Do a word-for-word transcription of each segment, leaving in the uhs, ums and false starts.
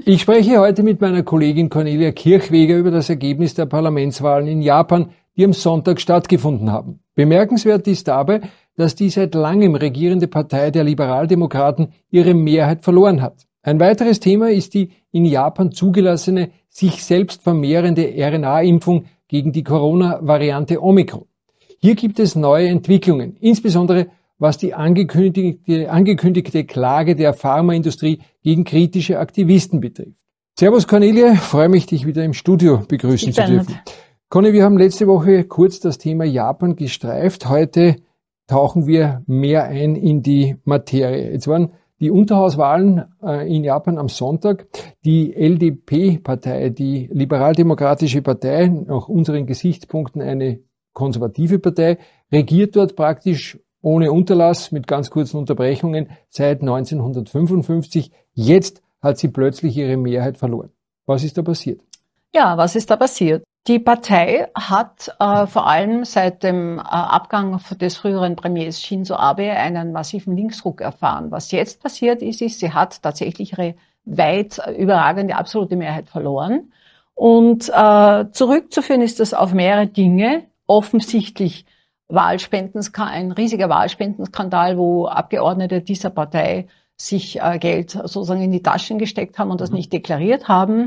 Ich spreche heute mit meiner Kollegin Cornelia Kirchweger über das Ergebnis der Parlamentswahlen in Japan, die am Sonntag stattgefunden haben. Bemerkenswert ist dabei, dass die seit langem regierende Partei der Liberaldemokraten ihre Mehrheit verloren hat. Ein weiteres Thema ist die in Japan zugelassene, sich selbst vermehrende R N A-Impfung gegen die Corona-Variante Omikron. Hier gibt es neue Entwicklungen, insbesondere was die angekündigte, angekündigte Klage der Pharmaindustrie gegen kritische Aktivisten betrifft. Servus Cornelia, freue mich, dich wieder im Studio begrüßen zu dürfen. Conny, wir haben letzte Woche kurz das Thema Japan gestreift. Heute tauchen wir mehr ein in die Materie. Jetzt waren die Unterhauswahlen äh, in Japan am Sonntag. Die L D P-Partei, die Liberaldemokratische Partei, nach unseren Gesichtspunkten eine konservative Partei, regiert dort praktisch ohne Unterlass, mit ganz kurzen Unterbrechungen, seit neunzehnhundertfünfundfünfzig. Jetzt hat sie plötzlich ihre Mehrheit verloren. Was ist da passiert? Ja, was ist da passiert? Die Partei hat äh, vor allem seit dem äh, Abgang des früheren Premiers Shinzo Abe einen massiven Linksruck erfahren. Was jetzt passiert ist, ist, sie hat tatsächlich ihre weit überragende absolute Mehrheit verloren. Und äh, zurückzuführen ist das auf mehrere Dinge. Offensichtlich Wahlspenden, ein riesiger Wahlspendenskandal, wo Abgeordnete dieser Partei sich äh, Geld sozusagen in die Taschen gesteckt haben und das nicht deklariert haben.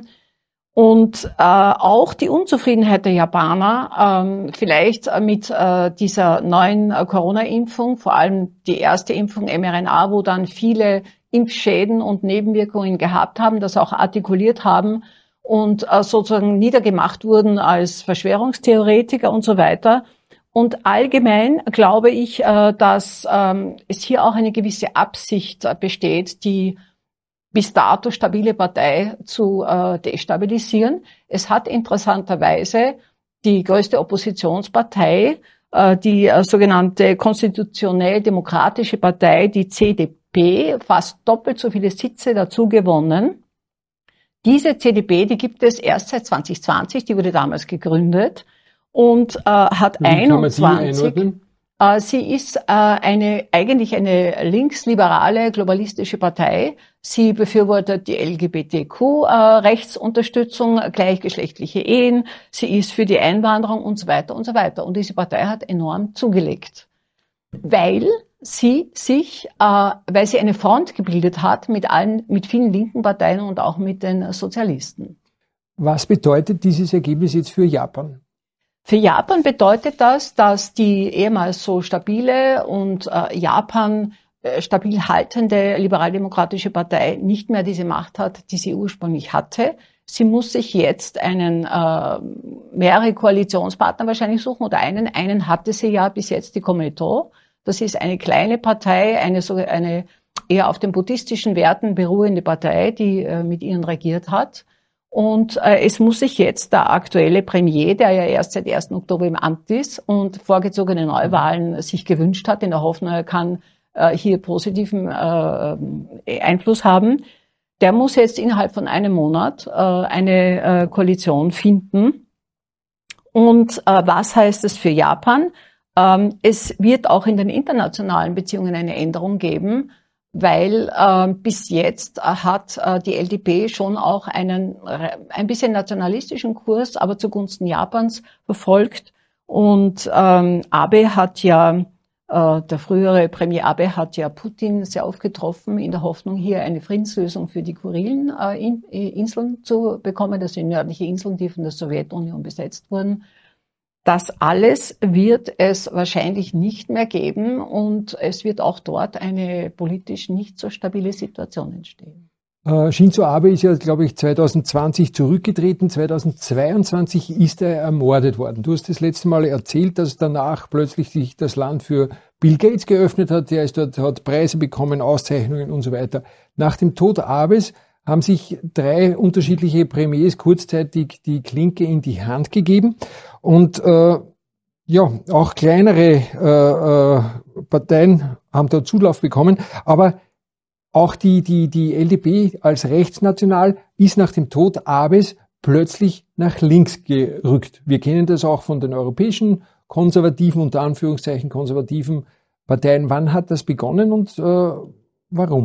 Und äh, auch die Unzufriedenheit der Japaner, ähm, vielleicht mit äh, dieser neuen äh, Corona-Impfung, vor allem die erste Impfung M R N A, wo dann viele Impfschäden und Nebenwirkungen gehabt haben, das auch artikuliert haben und äh, sozusagen niedergemacht wurden als Verschwörungstheoretiker und so weiter. Und allgemein glaube ich, dass es hier auch eine gewisse Absicht besteht, die bis dato stabile Partei zu destabilisieren. Es hat interessanterweise die größte Oppositionspartei, die sogenannte konstitutionell-demokratische Partei, die C D P, fast doppelt so viele Sitze dazu gewonnen. Diese C D P, die gibt es erst seit zwanzig zwanzig, die wurde damals gegründet. Und äh, hat Wie einundzwanzig. Äh, sie ist äh, eine eigentlich eine linksliberale globalistische Partei. Sie befürwortet die L G B T Q-Rechtsunterstützung, äh, gleichgeschlechtliche Ehen. Sie ist für die Einwanderung und so weiter und so weiter. Und diese Partei hat enorm zugelegt, weil sie sich, äh, weil sie eine Front gebildet hat mit allen, mit vielen linken Parteien und auch mit den Sozialisten. Was bedeutet dieses Ergebnis jetzt für Japan? Für Japan bedeutet das, dass die ehemals so stabile und äh, Japan äh, stabil haltende liberaldemokratische Partei nicht mehr diese Macht hat, die sie ursprünglich hatte. Sie muss sich jetzt einen äh, mehrere Koalitionspartner wahrscheinlich suchen oder einen. Einen hatte sie ja bis jetzt, die Komeito. Das ist eine kleine Partei, eine so eine eher auf den buddhistischen Werten beruhende Partei, die äh, mit ihnen regiert hat. Und äh, es muss sich jetzt der aktuelle Premier, der ja erst seit ersten Oktober im Amt ist und vorgezogene Neuwahlen sich gewünscht hat, in der Hoffnung, er kann äh, hier positiven äh, Einfluss haben, der muss jetzt innerhalb von einem Monat äh, eine äh, Koalition finden. Und äh, was heißt es für Japan? Ähm, es wird auch in den internationalen Beziehungen eine Änderung geben, weil äh, bis jetzt äh, hat äh, die L D P schon auch einen äh, ein bisschen nationalistischen Kurs, aber zugunsten Japans verfolgt. Und ähm, Abe hat ja, äh, der frühere Premier Abe hat ja Putin sehr oft getroffen, in der Hoffnung, hier eine Friedenslösung für die Kurilen äh, in, Inseln zu bekommen. Das sind nördliche Inseln, die von der Sowjetunion besetzt wurden. Das alles wird es wahrscheinlich nicht mehr geben und es wird auch dort eine politisch nicht so stabile Situation entstehen. Äh, Shinzo Abe ist ja, glaube ich, zwanzig zwanzig zurückgetreten. zwanzig zweiundzwanzig ist er ermordet worden. Du hast das letzte Mal erzählt, dass danach plötzlich sich das Land für Bill Gates geöffnet hat. Der ist dort, hat Preise bekommen, Auszeichnungen und so weiter. Nach dem Tod Abes haben sich drei unterschiedliche Premiers kurzzeitig die Klinke in die Hand gegeben. Und äh, ja, auch kleinere äh, äh, Parteien haben da Zulauf bekommen. Aber auch die, die, die L D P als rechtsnational ist nach dem Tod Abes plötzlich nach links gerückt. Wir kennen das auch von den europäischen konservativen, unter Anführungszeichen konservativen Parteien. Wann hat das begonnen und äh, warum?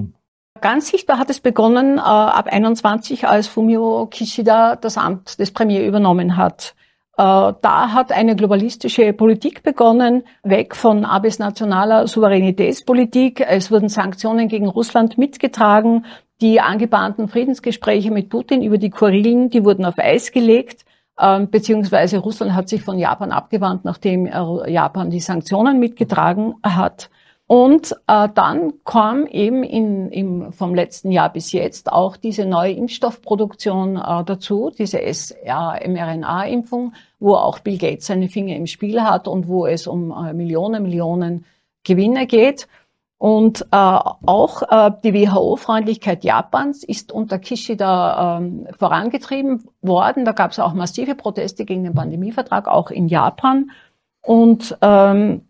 Ganz sichtbar hat es begonnen äh, ab einundzwanzig, als Fumio Kishida das Amt des Premiers übernommen hat. Äh, da hat eine globalistische Politik begonnen, weg von Abes nationaler Souveränitätspolitik. Es wurden Sanktionen gegen Russland mitgetragen. Die angebahnten Friedensgespräche mit Putin über die Kurilen, die wurden auf Eis gelegt. Äh, beziehungsweise Russland hat sich von Japan abgewandt, nachdem äh, Japan die Sanktionen mitgetragen hat. Und äh, dann kam eben in, im, vom letzten Jahr bis jetzt auch diese neue Impfstoffproduktion äh, dazu, diese S R M R N A-Impfung, wo auch Bill Gates seine Finger im Spiel hat und wo es um äh, Millionen, Millionen Gewinne geht. Und äh, auch äh, die W H O-Freundlichkeit Japans ist unter Kishida ähm, vorangetrieben worden. Da gab es auch massive Proteste gegen den Pandemievertrag, auch in Japan. Und ähm,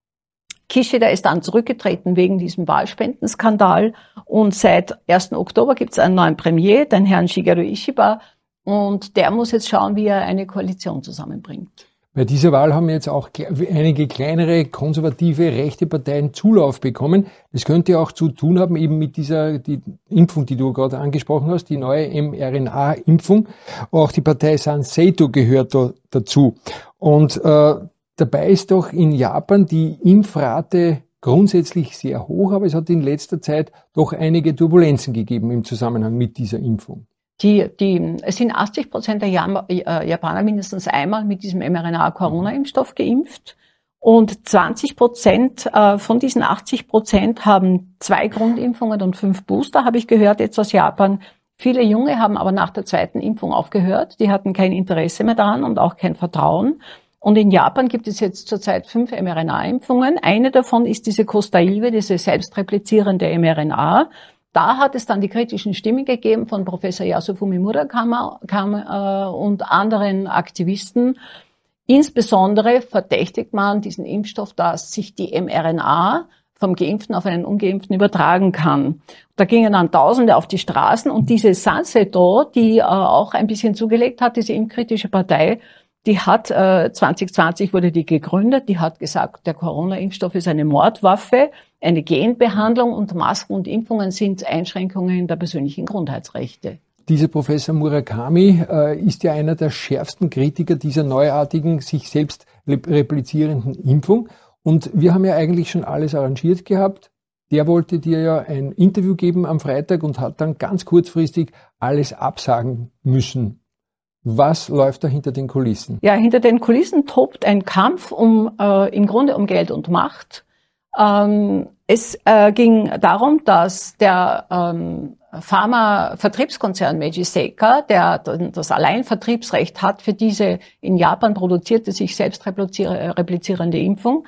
Kishida ist dann zurückgetreten wegen diesem Wahlspendenskandal und seit ersten Oktober gibt es einen neuen Premier, den Herrn Shigeru Ishiba, und der muss jetzt schauen, wie er eine Koalition zusammenbringt. Bei dieser Wahl haben jetzt auch einige kleinere, konservative, rechte Parteien Zulauf bekommen. Das könnte auch zu tun haben eben mit dieser die Impfung, die du gerade angesprochen hast, die neue M R N A-Impfung. Auch die Partei Sanseido gehört da, dazu. Und äh, dabei ist doch in Japan die Impfrate grundsätzlich sehr hoch, aber es hat in letzter Zeit doch einige Turbulenzen gegeben im Zusammenhang mit dieser Impfung. Die, die, es sind achtzig Prozent der Japaner mindestens einmal mit diesem M R N A-Corona-Impfstoff geimpft und zwanzig Prozent von diesen achtzig Prozent haben zwei Grundimpfungen und fünf Booster, habe ich gehört jetzt aus Japan. Viele Junge haben aber nach der zweiten Impfung aufgehört. Die hatten kein Interesse mehr daran und auch kein Vertrauen. Und in Japan gibt es jetzt zurzeit fünf M R N A-Impfungen. Eine davon ist diese Kostaive, diese selbstreplizierende M R N A. Da hat es dann die kritischen Stimmen gegeben von Professor Yasufumi Murakami äh, und anderen Aktivisten. Insbesondere verdächtigt man diesen Impfstoff, dass sich die M R N A vom Geimpften auf einen Ungeimpften übertragen kann. Da gingen dann Tausende auf die Straßen und diese Sanseido, die äh, auch ein bisschen zugelegt hat, diese impfkritische Partei, die hat, äh, zwanzig zwanzig wurde die gegründet, die hat gesagt, der Corona-Impfstoff ist eine Mordwaffe, eine Genbehandlung und Masken und Impfungen sind Einschränkungen der persönlichen Grundheitsrechte. Dieser Professor Murakami äh, ist ja einer der schärfsten Kritiker dieser neuartigen, sich selbst replizierenden Impfung. Und wir haben ja eigentlich schon alles arrangiert gehabt. Der wollte dir ja ein Interview geben am Freitag und hat dann ganz kurzfristig alles absagen müssen. Was läuft da hinter den Kulissen? Ja, hinter den Kulissen tobt ein Kampf um äh, im Grunde um Geld und Macht. Ähm, es äh, ging darum, dass der ähm, Pharma-Vertriebskonzern Meiji Seika, der das Alleinvertriebsrecht hat für diese in Japan produzierte, sich selbst replizierende Impfung,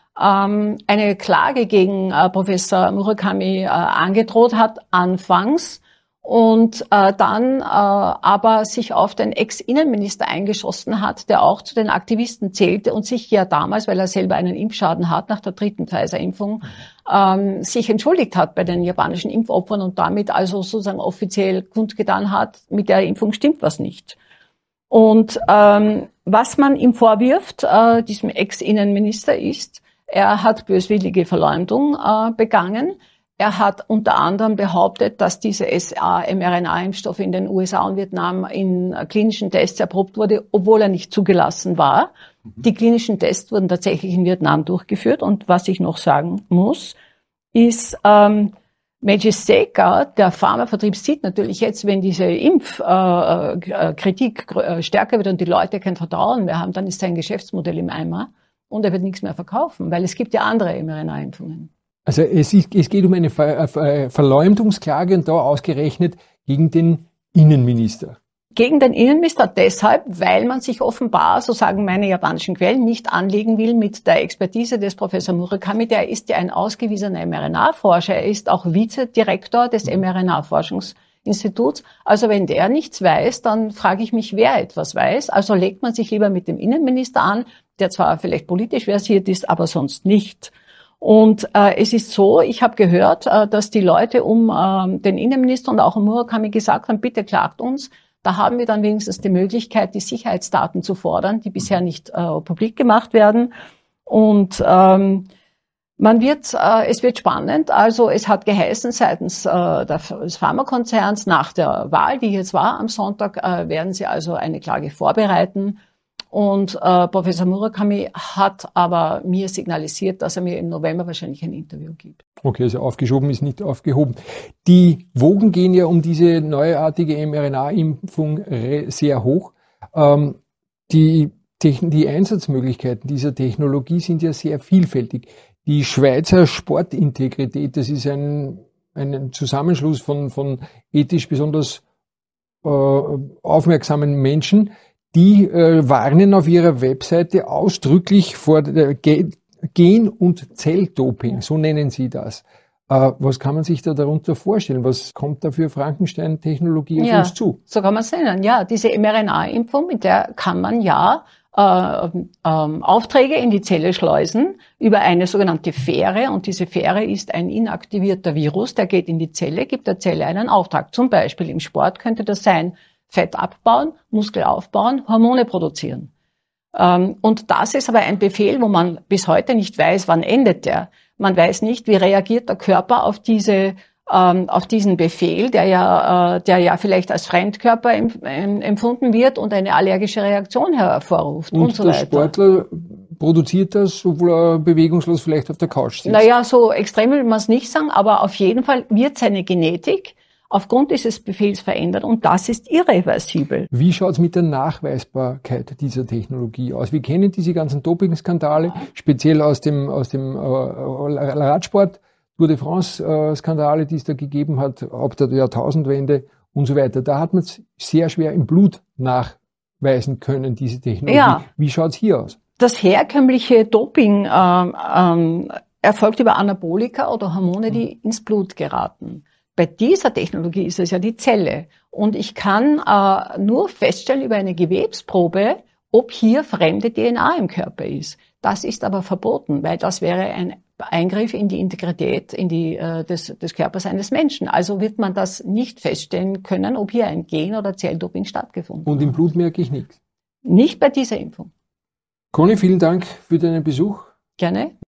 ähm, eine Klage gegen äh, Professor Murakami äh, angedroht hat anfangs. Und äh, dann äh, aber sich auf den Ex-Innenminister eingeschossen hat, der auch zu den Aktivisten zählte und sich ja damals, weil er selber einen Impfschaden hat nach der dritten Pfizer-Impfung, ähm, sich entschuldigt hat bei den japanischen Impfopfern und damit also sozusagen offiziell kundgetan hat, mit der Impfung stimmt was nicht. Und ähm, was man ihm vorwirft, äh, diesem Ex-Innenminister, ist, er hat böswillige Verleumdung äh, begangen. Er hat unter anderem behauptet, dass diese S R M R N A-Impfstoff in den U S A und Vietnam in klinischen Tests erprobt wurde, obwohl er nicht zugelassen war. Mhm. Die klinischen Tests wurden tatsächlich in Vietnam durchgeführt. Und was ich noch sagen muss, ist, ähm, Meiji Seika, der Pharmavertrieb, sieht natürlich jetzt, wenn diese Impfkritik äh, äh, stärker wird und die Leute kein Vertrauen mehr haben, dann ist sein Geschäftsmodell im Eimer und er wird nichts mehr verkaufen, weil es gibt ja andere M R N A-Impfungen. Also es, ist, es geht um eine Ver, Ver, Verleumdungsklage und da ausgerechnet gegen den Innenminister. Gegen den Innenminister deshalb, weil man sich offenbar, so sagen meine japanischen Quellen, nicht anlegen will mit der Expertise des Professor Murakami. Der ist ja ein ausgewiesener M R N A-Forscher. Er ist auch Vizedirektor des M R N A-Forschungsinstituts. Also wenn der nichts weiß, dann frage ich mich, wer etwas weiß. Also legt man sich lieber mit dem Innenminister an, der zwar vielleicht politisch versiert ist, aber sonst nicht. Und äh, es ist so, ich habe gehört, äh, dass die Leute um äh, den Innenminister und auch um Murakami gesagt haben, bitte klagt uns. Da haben wir dann wenigstens die Möglichkeit, die Sicherheitsdaten zu fordern, die bisher nicht äh, publik gemacht werden. Und ähm, Man wird, äh, es wird spannend. Also es hat geheißen seitens äh, des Pharmakonzerns nach der Wahl, die jetzt war am Sonntag, äh, werden sie also eine Klage vorbereiten. Und äh, Professor Murakami hat aber mir signalisiert, dass er mir im November wahrscheinlich ein Interview gibt. Okay, also aufgeschoben ist nicht aufgehoben. Die Wogen gehen ja um diese neuartige mRNA-Impfung sehr hoch. Ähm, die, die Einsatzmöglichkeiten dieser Technologie sind ja sehr vielfältig. Die Schweizer Sportintegrität, das ist ein, ein Zusammenschluss von, von ethisch besonders äh, aufmerksamen Menschen, die äh, warnen auf ihrer Webseite ausdrücklich vor der Ge- Gen- und Zelldoping, so nennen sie das. Äh, was kann man sich da darunter vorstellen? Was kommt da für Frankenstein-Technologie auf ja, uns zu? So kann man es nennen. Ja, diese mRNA-Impfung, mit der kann man ja äh, ähm, Aufträge in die Zelle schleusen über eine sogenannte Fähre. Und diese Fähre ist ein inaktivierter Virus, der geht in die Zelle, gibt der Zelle einen Auftrag. Zum Beispiel im Sport könnte das sein, Fett abbauen, Muskel aufbauen, Hormone produzieren. Ähm, und das ist aber ein Befehl, wo man bis heute nicht weiß, wann endet der. Man weiß nicht, wie reagiert der Körper auf diese, ähm, auf diesen Befehl, der ja, äh, der ja vielleicht als Fremdkörper em, em, empfunden wird und eine allergische Reaktion hervorruft und, und so der weiter. Sportler produziert das, obwohl er bewegungslos vielleicht auf der Couch sitzt. Naja, so extrem will man es nicht sagen, aber auf jeden Fall wird seine Genetik aufgrund dieses Befehls verändert und das ist irreversibel. Wie schaut es mit der Nachweisbarkeit dieser Technologie aus? Wir kennen diese ganzen Doping-Skandale, speziell aus dem, aus dem äh, Radsport, Tour de France-Skandale, die es da gegeben hat, ab der Jahrtausendwende und so weiter. Da hat man es sehr schwer im Blut nachweisen können, diese Technologie. Ja. Wie schaut es hier aus? Das herkömmliche Doping ähm, ähm, erfolgt über Anabolika oder Hormone, die ins Blut geraten. Bei dieser Technologie ist es ja die Zelle. Und ich kann äh, nur feststellen über eine Gewebsprobe, ob hier fremde D N A im Körper ist. Das ist aber verboten, weil das wäre ein Eingriff in die Integrität in die, äh, des, des Körpers eines Menschen. Also wird man das nicht feststellen können, ob hier ein Gen- oder Zelldoping stattgefunden hat. Und im Blut merke ich nichts? Nicht bei dieser Impfung. Conny, vielen Dank für deinen Besuch. Gerne.